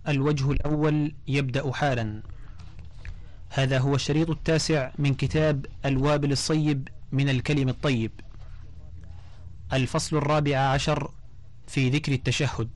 الوجه الأول يبدأ حالا. هذا هو الشريط 9 من كتاب الوابل الصيب من الكلم الطيب. الفصل 14 في ذكر التشهد.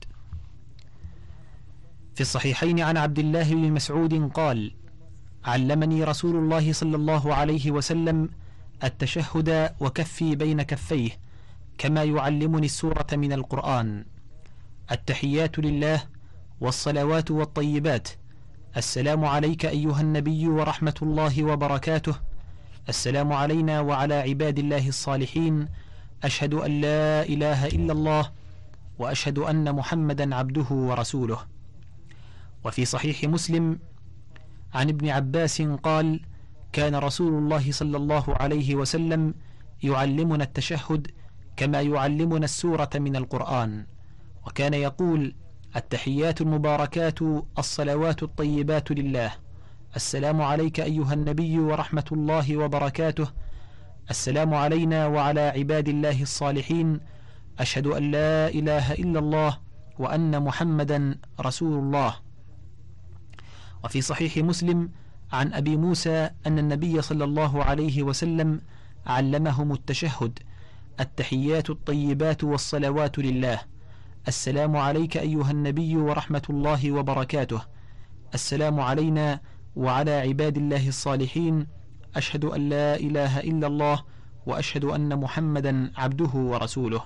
في الصحيحين عن عبد الله بن مسعود قال: علمني رسول الله صلى الله عليه وسلم التشهد وكفي بين كفيه كما يعلمني السورة من القرآن: التحيات لله والصلوات والطيبات، السلام عليك أيها النبي ورحمة الله وبركاته، السلام علينا وعلى عباد الله الصالحين، أشهد أن لا إله إلا الله وأشهد أن محمدا عبده ورسوله. وفي صحيح مسلم عن ابن عباس قال: كان رسول الله صلى الله عليه وسلم يعلمنا التشهد كما يعلمنا السورة من القرآن، وكان يقول: التحيات المباركات الصلوات الطيبات لله، السلام عليك أيها النبي ورحمة الله وبركاته، السلام علينا وعلى عباد الله الصالحين، أشهد أن لا إله إلا الله وأن محمدا رسول الله. وفي صحيح مسلم عن أبي موسى أن النبي صلى الله عليه وسلم علمهم التشهد: التحيات الطيبات والصلوات لله، السلام عليك أيها النبي ورحمة الله وبركاته، السلام علينا وعلى عباد الله الصالحين، أشهد أن لا إله إلا الله وأشهد أن محمدا عبده ورسوله.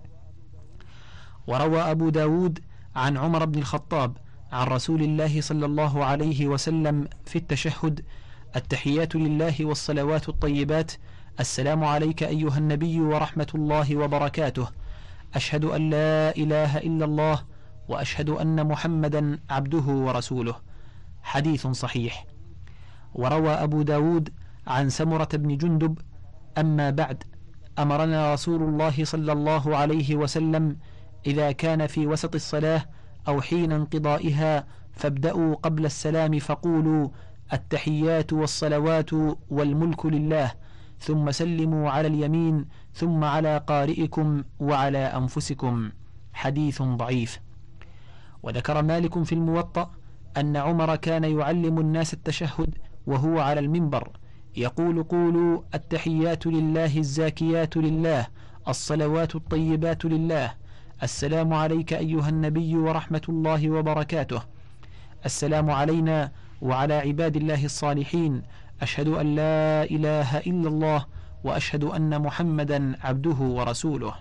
وروى أبو داود عن عمر بن الخطاب عن رسول الله صلى الله عليه وسلم في التشهد: التحيات لله والصلوات الطيبات، السلام عليك أيها النبي ورحمة الله وبركاته، أشهد أن لا إله إلا الله وأشهد أن محمدا عبده ورسوله. حديث صحيح. وروى أبو داود عن سمرة بن جندب: أما بعد، أمرنا رسول الله صلى الله عليه وسلم إذا كان في وسط الصلاة أو حين انقضائها فابدأوا قبل السلام فقولوا: التحيات والصلوات والملك لله، ثم سلموا على اليمين، ثم على قارئكم وعلى أنفسكم. حديث ضعيف. وذكر مالك في الموطأ أن عمر كان يعلم الناس التشهد وهو على المنبر يقول: قولوا التحيات لله الزاكيات لله، الصلوات الطيبات لله، السلام عليك أيها النبي ورحمة الله وبركاته، السلام علينا وعلى عباد الله الصالحين، أشهد أن لا إله إلا الله وأشهد أن محمدا عبده ورسوله.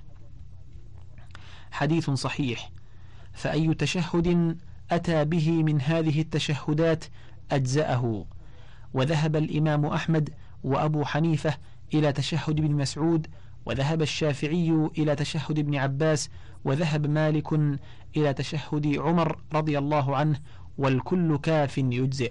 حديث صحيح. فأي تشهد أتى به من هذه التشهدات أجزأه. وذهب الإمام أحمد وأبو حنيفة إلى تشهد ابن مسعود، وذهب الشافعي إلى تشهد ابن عباس، وذهب مالك إلى تشهد عمر رضي الله عنه، والكل كاف يجزئ.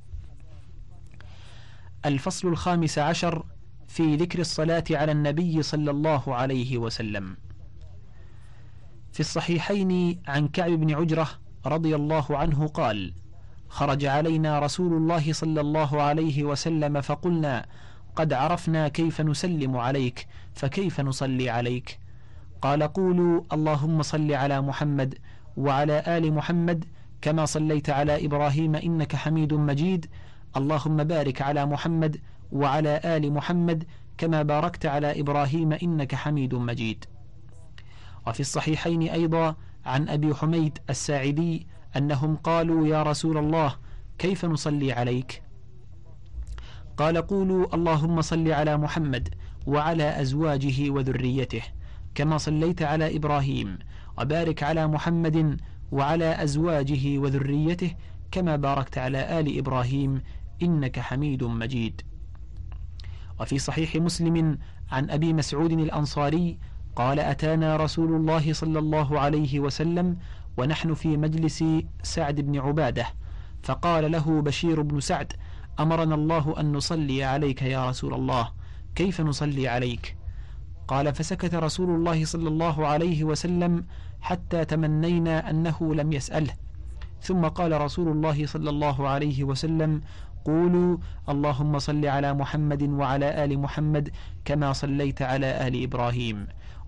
الفصل 15 في ذكر الصلاة على النبي صلى الله عليه وسلم. في الصحيحين عن كعب بن عجرة رضي الله عنه قال: خرج علينا رسول الله صلى الله عليه وسلم فقلنا: قد عرفنا كيف نسلم عليك، فكيف نصلي عليك؟ قال: قولوا اللهم صل على محمد وعلى آل محمد كما صليت على إبراهيم إنك حميد مجيد، اللهم بارك على محمد وعلى آل محمد كما باركت على إبراهيم إنك حميد مجيد. وفي الصحيحين أيضا عن أبي حميد الساعدي أنهم قالوا: يا رسول الله كيف نصلي عليك؟ قال: قولوا اللهم صل على محمد وعلى أزواجه وذريته كما صليت على إبراهيم، وبارك على محمد وعلى أزواجه وذريته كما باركت على آل إبراهيم إنك حميد مجيد. وفي صحيح مسلم عن أبي مسعود الأنصاري قال: أتانا رسول الله صلى الله عليه وسلم ونحن في مجلس سعد بن عبادة، فقال له بشير بن سعد: أمرنا الله أن نصلي عليك يا رسول الله، كيف نصلي عليك؟ قال: فسكت رسول الله صلى الله عليه وسلم حتى تمنينا أنه لم يسأله، ثم قال رسول الله صلى الله عليه وسلم: قولوا اللهم صل على محمد وعلى آل محمد كما صليت على آل إبراهيم،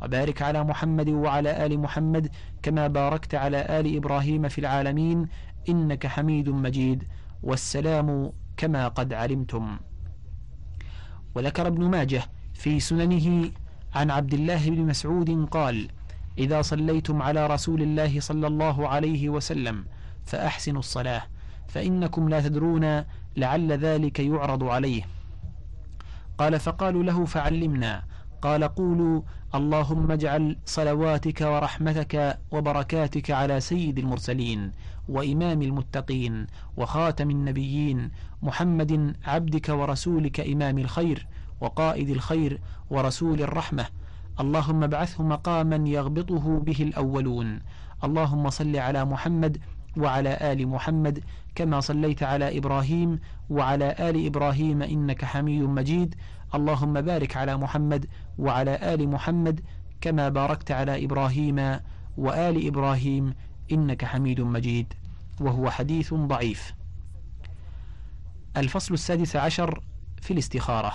وبارك على محمد وعلى آل محمد كما باركت على آل إبراهيم في العالمين إنك حميد مجيد. والسلام كما قد علمتم. وذكر ابن ماجه في سننه عن عبد الله بن مسعود قال: إذا صليتم على رسول الله صلى الله عليه وسلم فأحسنوا الصلاة، فإنكم لا تدرون لعل ذلك يعرض عليه. قال: فقالوا له: فعلمنا. قال: قولوا: اللهم اجعل صلواتك ورحمتك وبركاتك على سيد المرسلين وإمام المتقين وخاتم النبيين محمد عبدك ورسولك إمام الخير وقائد الخير ورسول الرحمة، اللهم ابعثه مقاما يغبطه به الأولون. اللهم صل على محمد وعلى آل محمد كما صليت على إبراهيم وعلى آل إبراهيم إنك حميد مجيد. اللهم بارك على محمد وعلى آل محمد كما باركت على إبراهيم وآل إبراهيم إنك حميد مجيد. وهو حديث ضعيف. الفصل 16 في الاستخارة.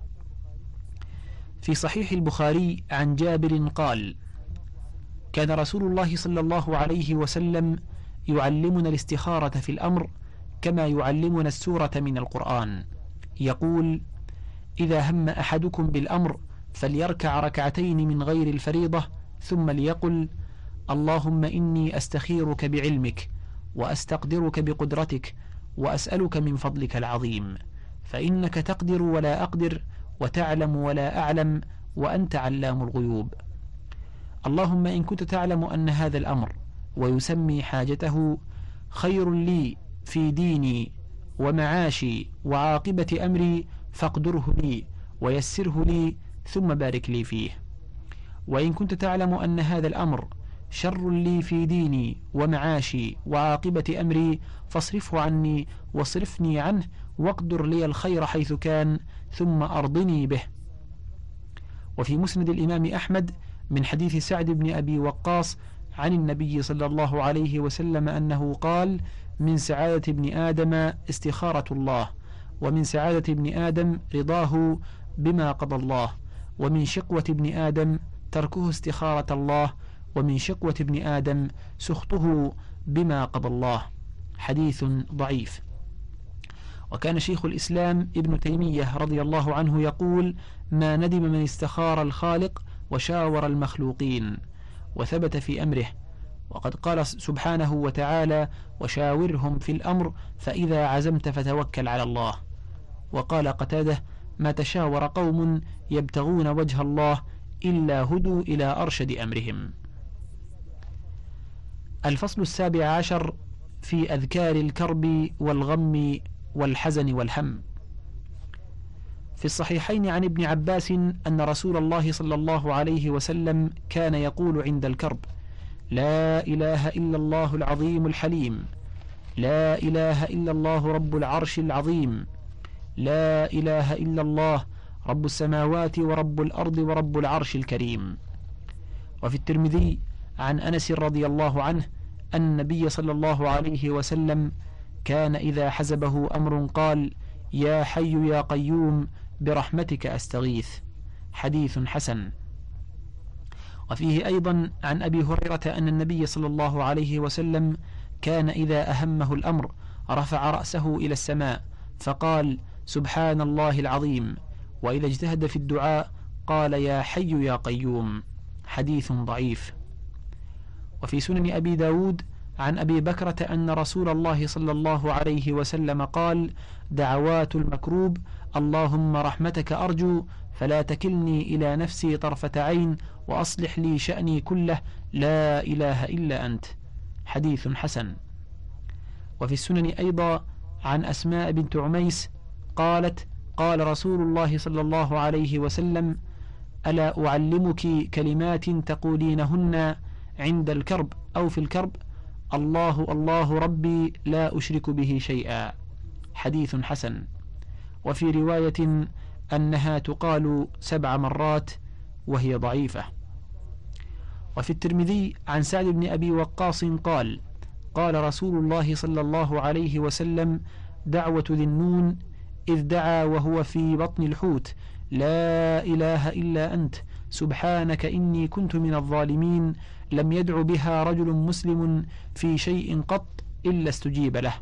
في صحيح البخاري عن جابر قال: كان رسول الله صلى الله عليه وسلم يعلمنا الاستخارة في الأمر كما يعلمنا السورة من القرآن. يقول: إذا هم أحدكم بالأمر فليركع ركعتين من غير الفريضة ثم ليقل: اللهم إني أستخيرك بعلمك وأستقدرك بقدرتك وأسألك من فضلك العظيم، فإنك تقدر ولا أقدر وتعلم ولا أعلم وأنت علام الغيوب. اللهم إن كنت تعلم أن هذا الأمر ويسمي حاجته خير لي في ديني ومعاشي وعاقبة أمري فاقدره لي ويسره لي ثم بارك لي فيه. وإن كنت تعلم أن هذا الأمر شر لي في ديني ومعاشي وعاقبة أمري فاصرفه عني واصرفني عنه واقدر لي الخير حيث كان ثم أرضني به. وفي مسند الإمام أحمد من حديث سعد بن أبي وقاص عن النبي صلى الله عليه وسلم أنه قال: من سعادة ابن آدم استخارة الله، ومن سعادة ابن آدم رضاه بما قضى الله، ومن شقوة ابن آدم تركه استخارة الله، ومن شقوة ابن آدم سخطه بما قضى الله. حديث ضعيف. وكان شيخ الإسلام ابن تيمية رضي الله عنه يقول: ما ندم من استخار الخالق وشاور المخلوقين. وثبت في أمره، وقد قال سبحانه وتعالى: وشاورهم في الأمر فإذا عزمت فتوكل على الله. وقال قتادة: ما تشاور قوم يبتغون وجه الله إلا هدوا إلى أرشد أمرهم. الفصل 17 في أذكار الكرب والغم والحزن والهم. في الصحيحين عن ابن عباس أن رسول الله صلى الله عليه وسلم كان يقول عند الكرب: لا إله إلا الله العظيم الحليم، لا إله إلا الله رب العرش العظيم، لا إله إلا الله رب السماوات ورب الأرض ورب العرش الكريم. وفي الترمذي عن أنس رضي الله عنه أن النبي صلى الله عليه وسلم كان إذا حزبه أمر قال: يا حي يا قيوم برحمتك أستغيث. حديث حسن. وفيه أيضا عن أبي هريرة أن النبي صلى الله عليه وسلم كان إذا أهمه الأمر رفع رأسه إلى السماء فقال: سبحان الله العظيم. وإذا اجتهد في الدعاء قال: يا حي يا قيوم. حديث ضعيف. وفي سنن أبي داود عن أبي بكرة أن رسول الله صلى الله عليه وسلم قال: دعوات المكروب: اللهم رحمتك أرجو فلا تكلني إلى نفسي طرفة عين وأصلح لي شأني كله، لا إله إلا أنت. حديث حسن. وفي السنن أيضا عن أسماء بنت عميس قالت: قال رسول الله صلى الله عليه وسلم: ألا أعلمك كلمات تقولينهن عند الكرب أو في الكرب؟ الله الله ربي لا أشرك به شيئا. حديث حسن. وفي رواية أنها تقال 7 مرات وهي ضعيفة. وفي الترمذي عن سعد بن أبي وقاص قال: قال رسول الله صلى الله عليه وسلم: دعوة ذي النون إذ دعا وهو في بطن الحوت: لا إله إلا أنت سبحانك إني كنت من الظالمين لم يدع بها رجل مسلم في شيء قط إلا استجيب له.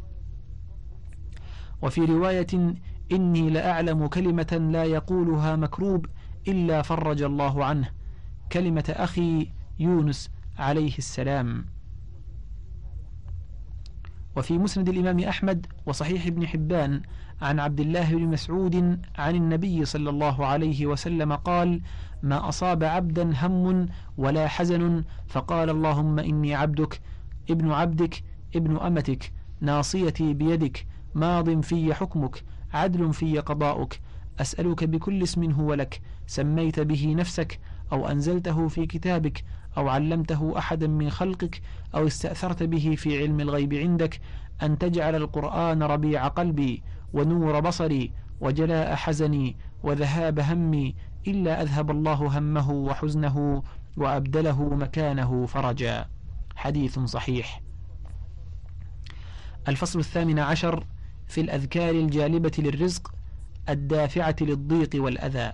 وفي رواية إني لأعلم كلمة لا يقولها مكروب إلا فرج الله عنه، كلمة أخي يونس عليه السلام. وفي مسند الإمام أحمد وصحيح ابن حبان عن عبد الله بن مسعود عن النبي صلى الله عليه وسلم قال: ما أصاب عبدا هم ولا حزن فقال اللهم إني عبدك ابن عبدك ابن أمتك ناصيتي بيدك ماض في حكمك عدل في قضاؤك أسألك بكل اسم هو لك سميت به نفسك أو أنزلته في كتابك أو علمته أحدا من خلقك أو استأثرت به في علم الغيب عندك أن تجعل القرآن ربيع قلبي ونور بصري وجلاء حزني وذهاب همي إلا أذهب الله همه وحزنه وأبدله مكانه فرجا. حديث صحيح. الفصل 18 في الأذكار الجالبة للرزق الدافعة للضيق والأذى.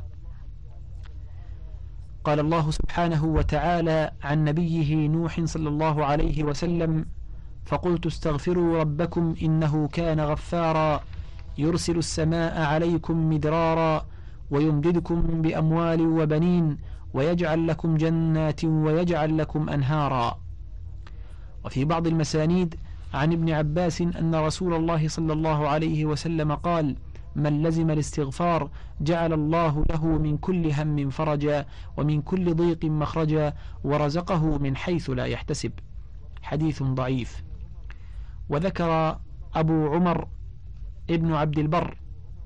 قال الله سبحانه وتعالى عن نبيه نوح صلى الله عليه وسلم: فقلت استغفروا ربكم إنه كان غفارا يرسل السماء عليكم مدرارا ويمددكم بأموال وبنين ويجعل لكم جنات ويجعل لكم أنهارا. وفي بعض المسانيد عن ابن عباس أن رسول الله صلى الله عليه وسلم قال: من لزم الاستغفار جعل الله له من كل هم فرجا ومن كل ضيق مخرجا ورزقه من حيث لا يحتسب. حديث ضعيف. وذكر أبو عمر ابن عبد البر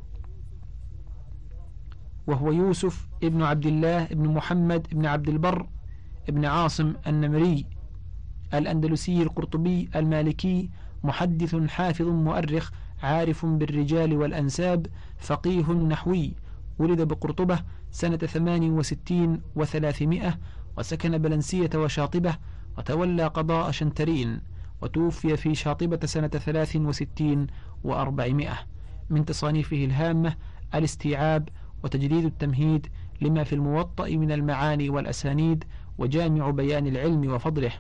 وهو يوسف ابن عبد الله ابن محمد ابن عبد البر ابن عاصم النمري الأندلسي القرطبي المالكي، محدث حافظ مؤرخ عارف بالرجال والأنساب، فقيه نحوي، ولد بقرطبة سنة 68 و300 وسكن بلنسية وشاطبة وتولى قضاء شنترين، وتوفي في شاطبة سنة 63 و400. من تصانيفه الهامة الاستيعاب وتجريد التمهيد لما في الموطأ من المعاني والأسانيد وجامع بيان العلم وفضله.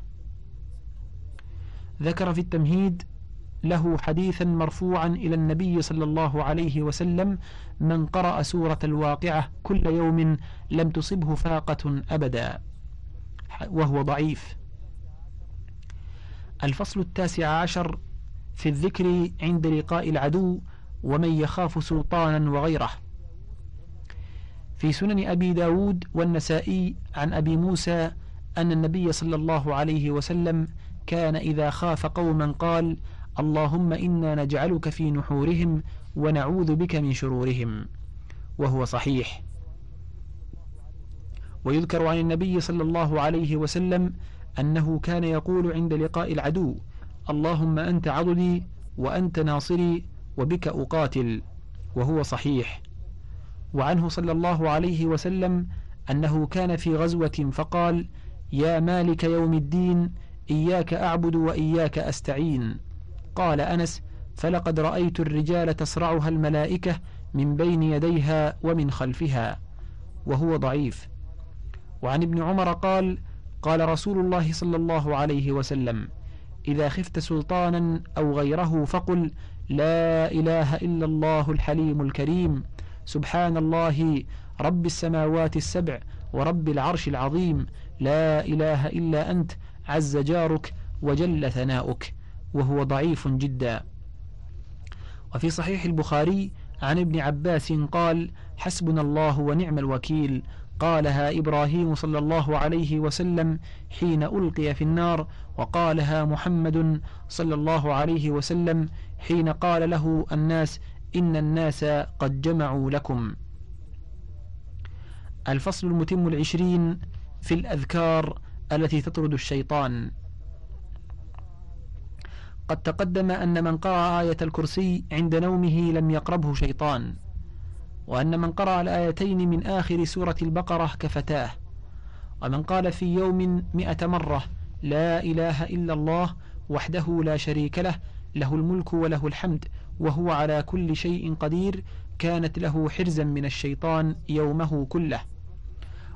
ذكر في التمهيد له حديثا مرفوعا إلى النبي صلى الله عليه وسلم: من قرأ سورة الواقعة كل يوم لم تصبه فاقة أبدا، وهو ضعيف. الفصل 19 في الذكر عند لقاء العدو ومن يخاف سلطانا وغيره. في سنن أبي داود والنسائي عن أبي موسى أن النبي صلى الله عليه وسلم كان إذا خاف قوما قال: اللهم إنا نجعلك في نحورهم ونعوذ بك من شرورهم، وهو صحيح. ويذكر عن النبي صلى الله عليه وسلم أنه كان يقول عند لقاء العدو: اللهم أنت عضدي وأنت ناصري وبك أقاتل، وهو صحيح. وعنه صلى الله عليه وسلم أنه كان في غزوة فقال: يا مالك يوم الدين إياك أعبد وإياك أستعين. قال أنس: فلقد رأيت الرجال تصرعها الملائكة من بين يديها ومن خلفها، وهو ضعيف. وعن ابن عمر قال: قال رسول الله صلى الله عليه وسلم: إذا خفت سلطانا أو غيره فقل: لا إله إلا الله الحليم الكريم، سبحان الله رب السماوات السبع ورب العرش العظيم، لا إله إلا أنت عز جارك وجل ثناؤك، وهو ضعيف جدا. وفي صحيح البخاري عن ابن عباس قال: حسبنا الله ونعم الوكيل، قالها إبراهيم صلى الله عليه وسلم حين ألقي في النار، وقالها محمد صلى الله عليه وسلم حين قال له الناس: إن الناس قد جمعوا لكم. الفصل 20 في الأذكار التي تطرد الشيطان. قد تقدم أن من قرأ آية الكرسي عند نومه لم يقربه شيطان، وأن من قرأ الآيتين من آخر سورة البقرة كفتاه، ومن قال في يوم 100 مرة لا إله إلا الله وحده لا شريك له، له الملك وله الحمد وهو على كل شيء قدير، كانت له حرزا من الشيطان يومه كله.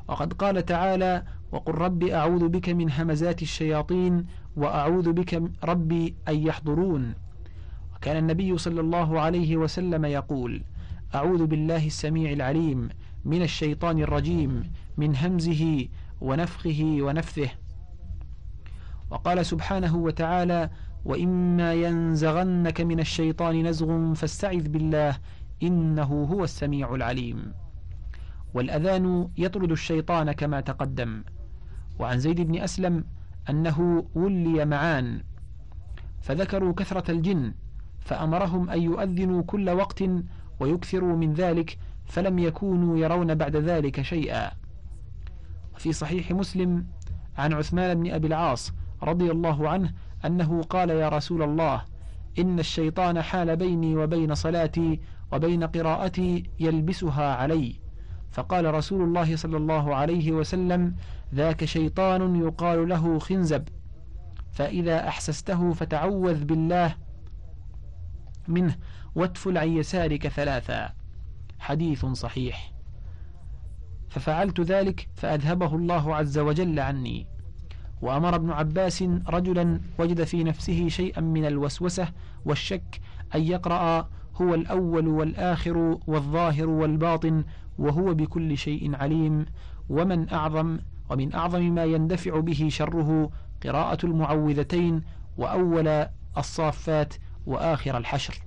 وقد قال تعالى: وقل رب أعوذ بك من همزات الشياطين وأعوذ بك ربي أن يحضرون. وكان النبي صلى الله عليه وسلم يقول: أعوذ بالله السميع العليم من الشيطان الرجيم من همزه ونفخه ونفثه. وقال سبحانه وتعالى: وإما ينزغنك من الشيطان نزغ فاستعذ بالله إنه هو السميع العليم. والأذان يطرد الشيطان كما تقدم. وعن زيد بن أسلم أنه ولي معان فذكروا كثرة الجن فأمرهم أن يؤذنوا كل وقت ويكثروا من ذلك، فلم يكونوا يرون بعد ذلك شيئا. وفي صحيح مسلم عن عثمان بن أبي العاص رضي الله عنه أنه قال: يا رسول الله، إن الشيطان حال بيني وبين صلاتي وبين قراءتي يلبسها علي. فقال رسول الله صلى الله عليه وسلم: ذاك شيطان يقال له خنزب، فإذا أحسسته فتعوذ بالله منه واتفل عن يسارك 3. حديث صحيح. ففعلت ذلك فأذهبه الله عز وجل عني. وأمر ابن عباس رجلا وجد في نفسه شيئا من الوسوسة والشك أن يقرأ: هو الأول والآخر والظاهر والباطن وهو بكل شيء عليم. ومن أعظم ما يندفع به شره قراءة المعوذتين وأول الصافات وآخر الحشر.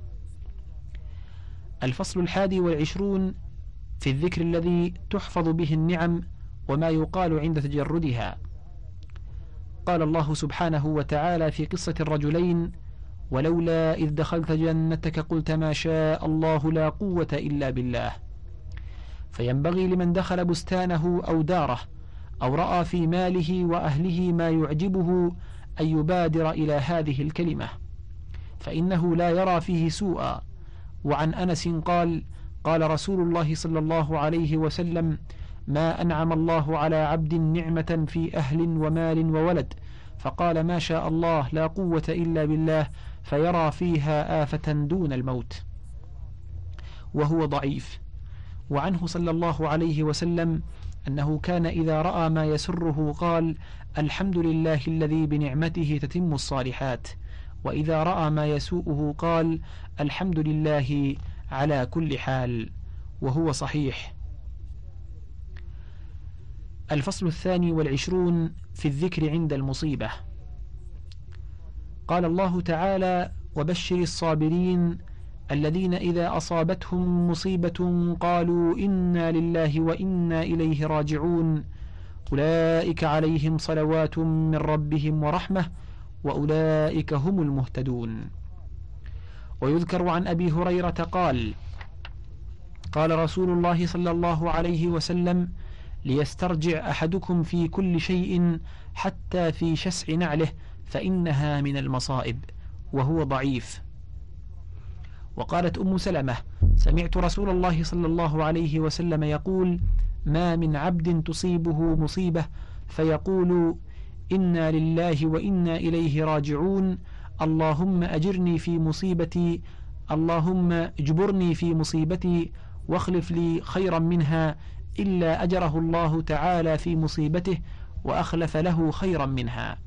الفصل 21 في الذكر الذي تحفظ به النعم وما يقال عند تجردها. قال الله سبحانه وتعالى في قصة الرجلين: ولولا إذ دخلت جنتك قلت ما شاء الله لا قوة إلا بالله. فينبغي لمن دخل بستانه أو داره أو رأى في ماله وأهله ما يعجبه أن يبادر إلى هذه الكلمة، فإنه لا يرى فيه سوءا. وعن أنس قال: قال رسول الله صلى الله عليه وسلم: ما أنعم الله على عبد نعمة في أهل ومال وولد فقال ما شاء الله لا قوة إلا بالله فيرى فيها آفة دون الموت، وهو ضعيف. وعنه صلى الله عليه وسلم أنه كان إذا رأى ما يسره قال: الحمد لله الذي بنعمته تتم الصالحات. وإذا رأى ما يسوءه قال: الحمد لله على كل حال، وهو صحيح. الفصل 22 في الذكر عند المصيبة. قال الله تعالى: وبشر الصابرين الذين إذا أصابتهم مصيبة قالوا إنا لله وإنا إليه راجعون أولئك عليهم صلوات من ربهم ورحمة وأولئك هم المهتدون. ويذكر عن أبي هريرة قال: قال رسول الله صلى الله عليه وسلم: ليسترجع أحدكم في كل شيء حتى في شسع نعله فإنها من المصائب، وهو ضعيف. وقالت أم سلمة: سمعت رسول الله صلى الله عليه وسلم يقول: ما من عبد تصيبه مصيبة فيقول إنا لله وإنا إليه راجعون اللهم أجرني في مصيبتي، اللهم اجبرني في مصيبتي واخلف لي خيرا منها، إلا أجره الله تعالى في مصيبته وأخلف له خيرا منها.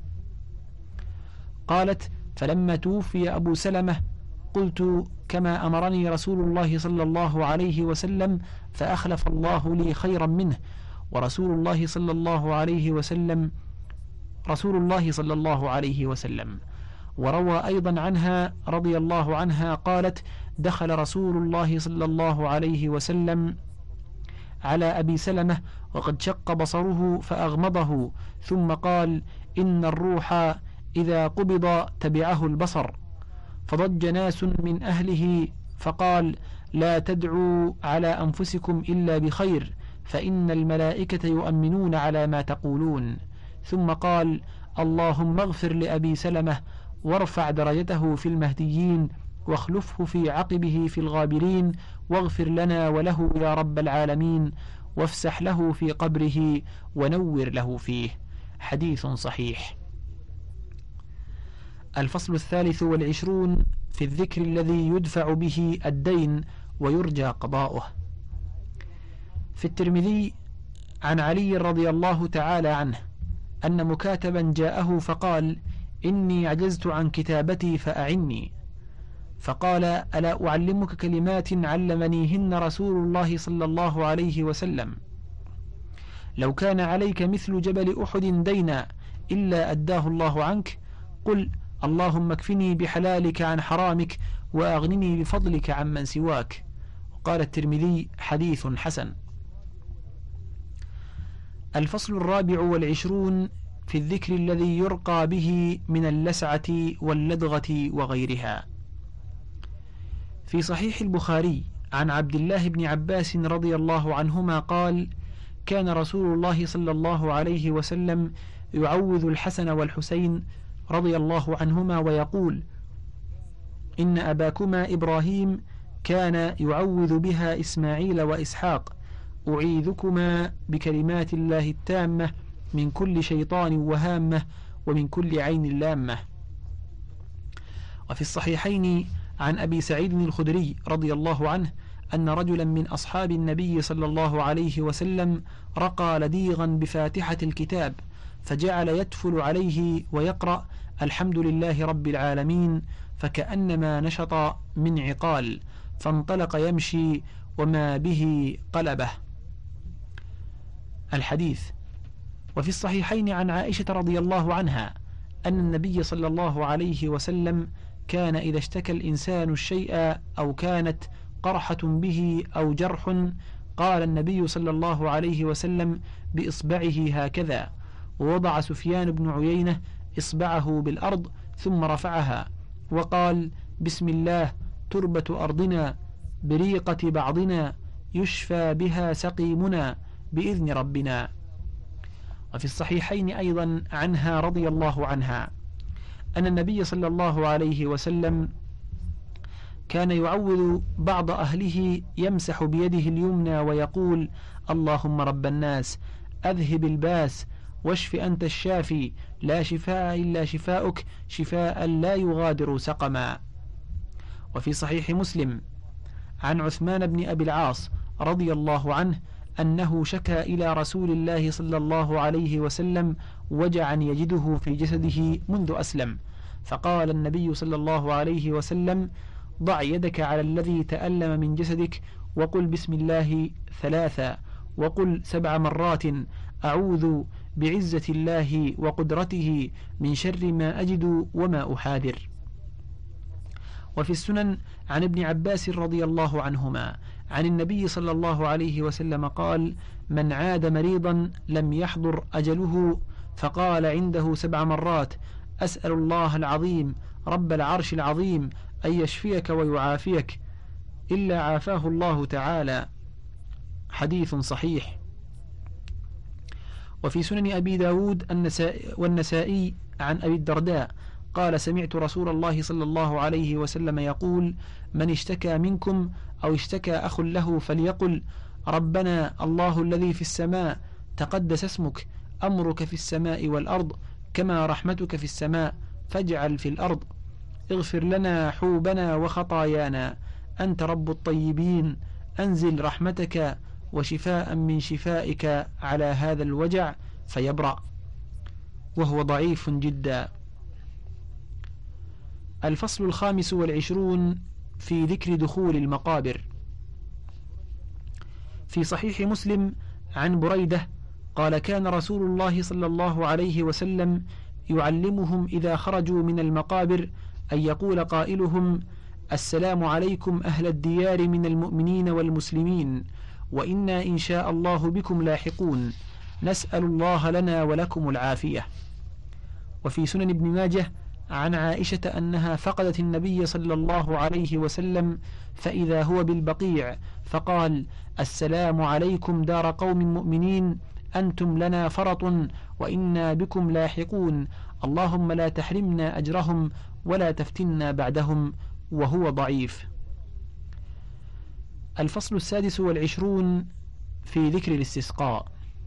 قالت: فلما توفي أبو سلمة قلت كما أمرني رسول الله صلى الله عليه وسلم فأخلف الله لي خيرا منه. ورسول الله صلى الله عليه وسلم وروى أيضا عنها رضي الله عنها قالت: دخل رسول الله صلى الله عليه وسلم على أبي سلمة وقد شق بصره فأغمضه، ثم قال: إن الروح إذا قبض تبعه البصر. فضج ناس من أهله فقال: لا تدعوا على أنفسكم إلا بخير فإن الملائكة يؤمنون على ما تقولون. ثم قال: اللهم اغفر لأبي سلمة وارفع درجته في المهديين واخلفه في عقبه في الغابرين، واغفر لنا وله يا رب العالمين، وافسح له في قبره ونور له فيه. حديث صحيح. الفصل 23 في الذكر الذي يدفع به الدين ويرجى قضاؤه. في الترمذي عن علي رضي الله تعالى عنه أن مكاتبا جاءه فقال: إني عجزت عن كتابتي فأعني. فقال: ألا أعلمك كلمات علمنيهن رسول الله صلى الله عليه وسلم؟ لو كان عليك مثل جبل أحد دينا إلا أداه الله عنك، قل: اللهم اكفني بحلالك عن حرامك وأغنني بفضلك عمن سواك. وقال الترمذي: حديث حسن. الفصل 24 في الذكر الذي يرقى به من اللسعة واللدغة وغيرها. في صحيح البخاري عن عبد الله بن عباس رضي الله عنهما قال: كان رسول الله صلى الله عليه وسلم يعوذ الحسن والحسين رضي الله عنهما ويقول: إن أباكما إبراهيم كان يعوذ بها إسماعيل وإسحاق، أعيذكما بكلمات الله التامة من كل شيطان وهامة ومن كل عين لامة. وفي الصحيحين عن أبي سعيد الخدري رضي الله عنه أن رجلا من أصحاب النبي صلى الله عليه وسلم رقى لديغا بفاتحة الكتاب، فجعل يتفل عليه ويقرأ: الحمد لله رب العالمين، فكأنما نشط من عقال، فانطلق يمشي وما به قلبه. الحديث. وفي الصحيحين عن عائشة رضي الله عنها أن النبي صلى الله عليه وسلم كان إذا اشتكى الإنسان الشيء أو كانت قرحة به أو جرح، قال النبي صلى الله عليه وسلم بإصبعه هكذا، ووضع سفيان بن عيينة إصبعه بالأرض ثم رفعها وقال: بسم الله، تربة أرضنا، بريقة بعضنا، يشفى بها سقيمنا بإذن ربنا. وفي الصحيحين أيضا عنها رضي الله عنها أن النبي صلى الله عليه وسلم كان يعوذ بعض أهله يمسح بيده اليمنى ويقول: اللهم رب الناس، أذهب الباس، واشف أنت الشافي، لا شفاء إلا شفاؤك، شفاء لا يغادر سقما. وفي صحيح مسلم عن عثمان بن أبي العاص رضي الله عنه أنه شكى إلى رسول الله صلى الله عليه وسلم وجعا يجده في جسده منذ أسلم، فقال النبي صلى الله عليه وسلم: ضع يدك على الذي تألم من جسدك، وقل بسم الله 3، وقل 7 مرات: أعوذ بعزة الله وقدرته من شر ما أجد وما أحاذر. وفي السنن عن ابن عباس رضي الله عنهما عن النبي صلى الله عليه وسلم قال: من عاد مريضا لم يحضر أجله فقال عنده 7 مرات: أسأل الله العظيم رب العرش العظيم أن يشفيك ويعافيك إلا عافاه الله تعالى. حديث صحيح. وفي سنن أبي داود والنسائي عن أبي الدرداء قال: سمعت رسول الله صلى الله عليه وسلم يقول: من اشتكى منكم أو اشتكى أخ له فليقل: ربنا الله الذي في السماء، تقدس اسمك، أمرك في السماء والأرض، كما رحمتك في السماء، فاجعل في الأرض، اغفر لنا حوبنا وخطايانا، أنت رب الطيبين، أنزل رحمتك وشفاء من شفائك على هذا الوجع فيبرأ، وهو ضعيف جدا. الفصل 25 في ذكر دخول المقابر. في صحيح مسلم عن بريدة قال: كان رسول الله صلى الله عليه وسلم يعلمهم إذا خرجوا من المقابر أن يقول قائلهم: السلام عليكم أهل الديار من المؤمنين والمسلمين، وإنا إن شاء الله بكم لاحقون، نسأل الله لنا ولكم العافية. وفي سنن ابن ماجه عن عائشة أنها فقدت النبي صلى الله عليه وسلم فإذا هو بالبقيع فقال: السلام عليكم دار قوم مؤمنين، أنتم لنا فرط وإنا بكم لاحقون، اللهم لا تحرمنا أجرهم ولا تفتنا بعدهم، وهو ضعيف. الفصل 26 في ذكر الاستسقاء.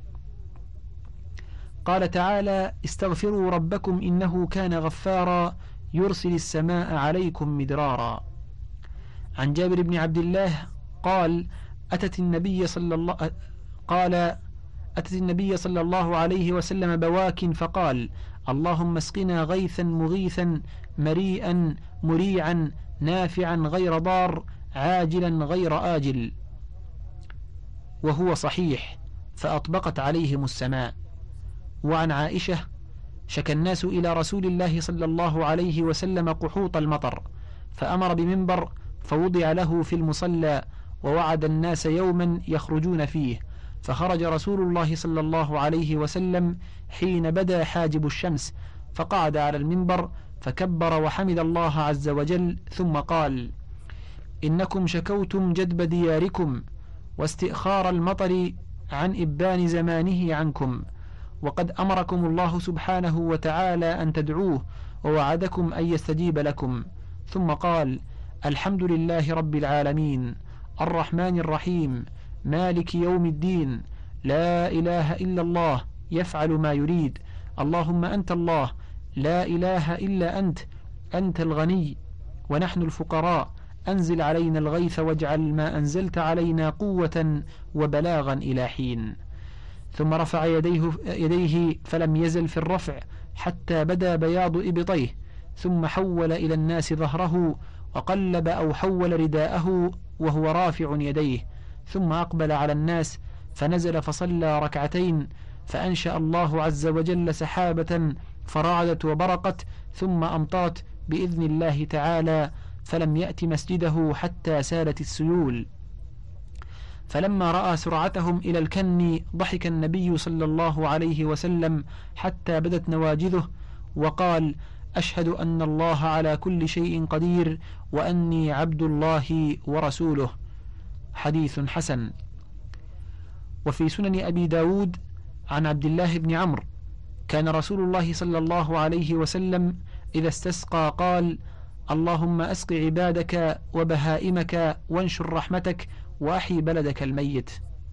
قال تعالى: استغفروا ربكم إنه كان غفارا يرسل السماء عليكم مدرارا. عن جابر بن عبد الله قال: أتت النبي صلى الله عليه وسلم بواك فقال: اللهم اسقنا غيثا مغيثا مريئا مريعا نافعا غير ضار عاجلا غير آجل، وهو صحيح، فأطبقت عليهم السماء. وعن عائشة: شكى الناس إلى رسول الله صلى الله عليه وسلم قحوط المطر، فأمر بمنبر فوضع له في المصلى، ووعد الناس يوما يخرجون فيه، فخرج رسول الله صلى الله عليه وسلم حين بدا حاجب الشمس، فقعد على المنبر فكبر وحمد الله عز وجل، ثم قال: إنكم شكوتم جدب دياركم واستئخار المطر عن إبان زمانه عنكم، وقد أمركم الله سبحانه وتعالى أن تدعوه، ووعدكم أن يستجيب لكم. ثم قال: الحمد لله رب العالمين الرحمن الرحيم مالك يوم الدين، لا إله إلا الله يفعل ما يريد، اللهم أنت الله لا إله إلا أنت، أنت الغني ونحن الفقراء، أنزل علينا الغيث واجعل ما أنزلت علينا قوة وبلاغا إلى حين. ثم رفع يديه فلم يزل في الرفع حتى بدا بياض إبطيه، ثم حول إلى الناس ظهره وقلب أو حول رداءه وهو رافع يديه، ثم أقبل على الناس فنزل فصلى ركعتين، فأنشأ الله عز وجل سحابة فرعدت وبرقت، ثم أمطرت بإذن الله تعالى، فلم يأت مسجده حتى سالت السيول. فلما رأى سرعتهم إلى الكن ضحك النبي صلى الله عليه وسلم حتى بدت نواجذه، وقال: أشهد أن الله على كل شيء قدير، وأني عبد الله ورسوله. حديث حسن. وفي سنن أبي داود عن عبد الله بن عمرو: كان رسول الله صلى الله عليه وسلم إذا استسقى قال: اللهم أسق عبادك وبهائمك وانشر رحمتك وأحي بلدك الميت.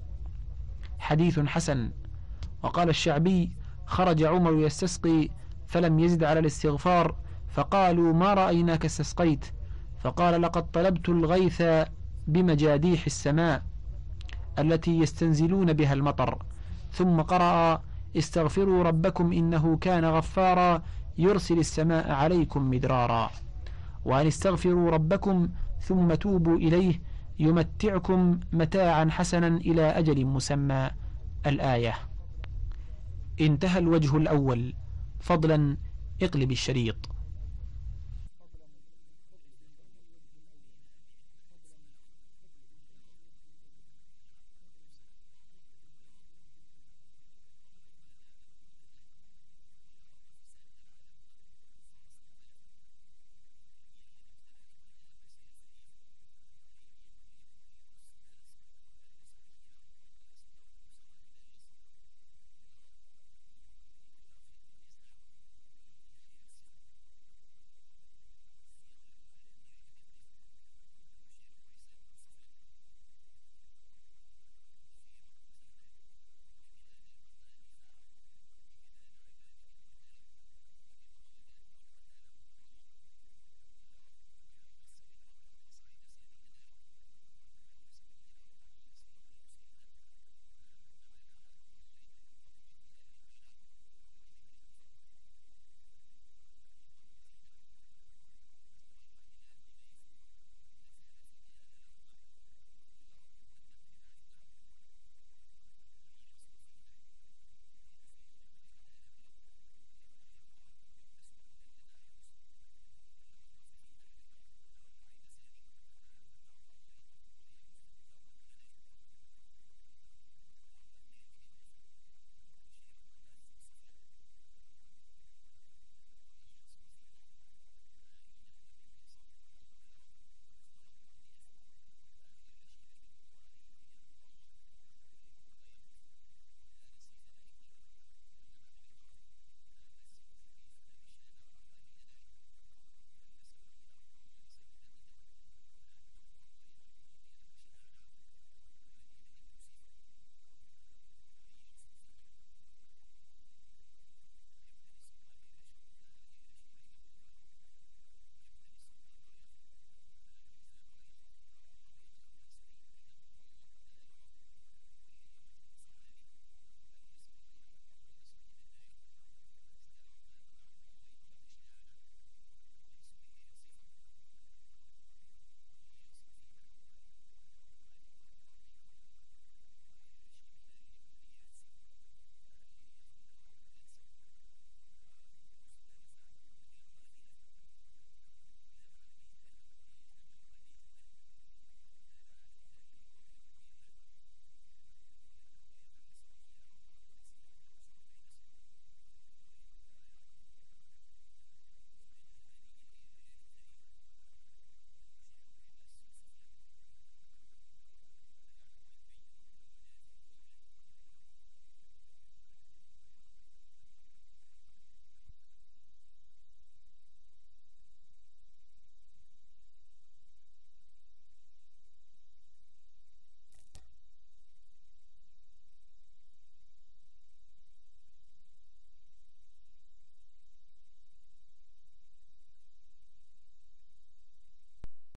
حديث حسن. وقال الشعبي: خرج عمر يستسقي فلم يزد على الاستغفار، فقالوا: ما رأيناك استسقيت؟ فقال: لقد طلبت الغيث بمجاديح السماء التي يستنزلون بها المطر. ثم قرأ: استغفروا ربكم إنه كان غفارا يرسل السماء عليكم مدرارا، وأن استغفروا ربكم ثم توبوا إليه يمتعكم متاعا حسنا إلى أجل مسمى. الآية. انتهى الوجه الأول. فضلا اقلب الشريط.